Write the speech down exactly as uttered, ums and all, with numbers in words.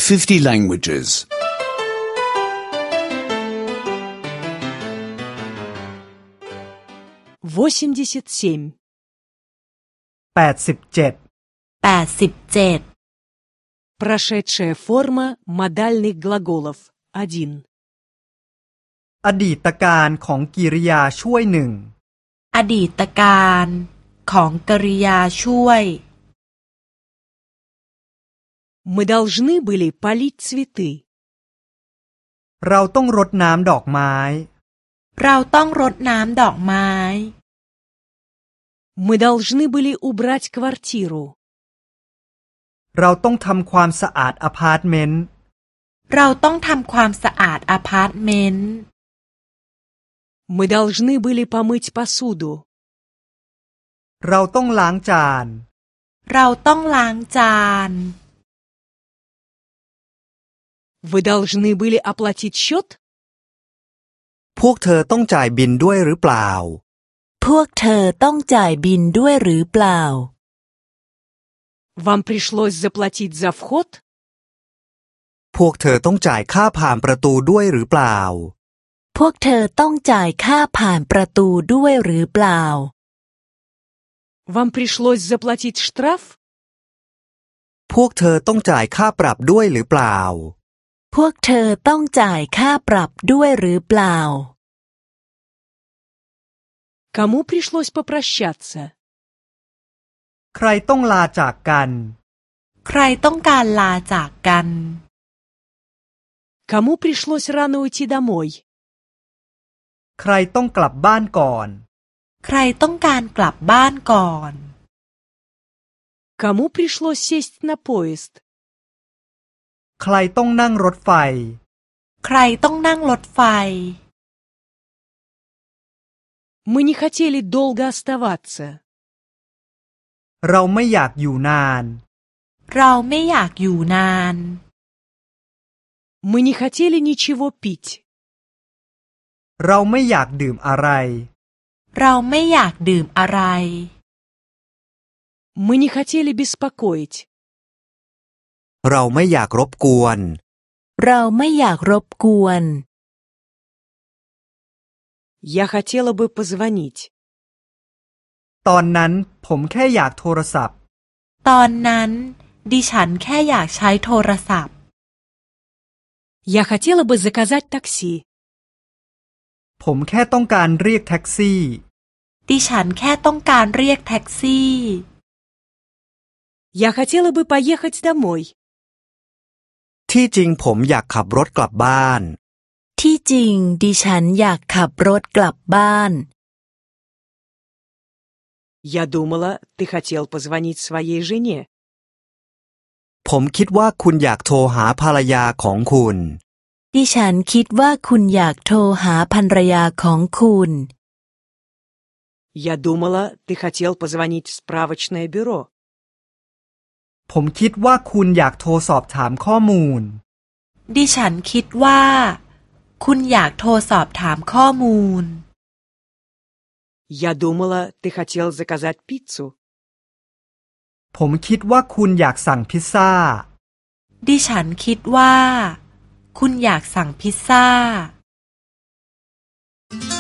fifty languages. восемьдесят семь. แปดสิบเจ็ดแปดสิบเจ็ด Прошедшая форма модальных глаголов. один. อดีตการของกริยาช่วยหนึ่งอดีตการของกริยาช่วย Мы должны были полить цветы. เราต้องรดน้ำดอกไม้เราต้องรดน้ำดอกไม้ Мы должны были убрать квартиру. เราต้องทำความสะอาดอพาร์ตเมนต์เราต้องทำความสะอาดอพาร์ตเมนต์ Мы должны были помыть посуду. เราต้องล้างจานเราต้องล้างจาน Вы должны были оплатить счет? พวกเธอต้องจ่ายบิลด้วยหรือเปล่าพวกเธอต้องจ่ายบิลด้วยหรือเปล่า Вам пришлось заплатить за вход? พวกเธอต้องจ่ายค่าผ่านประตูด้วยหรือเปล่าพวกเธอต้องจ่ายค่าผ่านประตูด้วยหรือเปล่า Вам пришлось заплатить штраф? พวกเธอต้องจ่ายค่าปรับด้วยหรือเปล่าพวกเธอต้องจ่ายค่าปรับด้วยหรือเปล่า Кому пришлось попрощаться? ใครต้องลาจากกันใครต้องการลาจากกัน Кому пришлось рано уйти домой? ใครต้องกลับบ้านก่อนใครต้องการกลับบ้านก่อน Кому пришлось сесть на поезд? ใครต้องนั่งรถไฟใครต้องนั่งรถไฟ Мы не хотели долго оставаться. เราไม่อยากอยู่นานเราไม่อยากอยู่นาน Мы не хотели ничего пить. เราไม่อยากดื่มอะไรเราไม่อยากดื่มอะไร Мы не хотели беспокоить. เราไม่อยากรบกวนเราไม่อยากรบกวน Я хотела бы позвонить. ตอนนั้นผมแค่อยากโทรศัพท์ตอนนั้นดิฉันแค่อยากใช้โทรศัพท์ Я хотела бы заказать такси. ผมแค่ต้องการเรียกแท็กซี่ดิฉันแค่ต้องการเรียกแท็กซี่ Я хотела бы поехать домой. ที่จริงผมอยากขับรถกลับบ้านที่จริงดิฉันอยากขับรถกลับบ้าน Я думала, ты хотел позвонить своей жене. ผมคิดว่าคุณอยากโทรหาภรรยาของคุณดิฉันคิดว่าคุณอยากโทรหาภรรยาของคุณ Я думала, ты хотел позвонить в справочное бюро. ผมคิดว่าคุณอยากโทรสอบถามข้อมูลดิฉันคิดว่าคุณอยากโทรสอบถามข้อมูล Я думала, ты хотел заказать пиццу. ผมคิดว่าคุณอยากสั่งพิซซ่าดิฉันคิดว่าคุณอยากสั่งพิซซ่า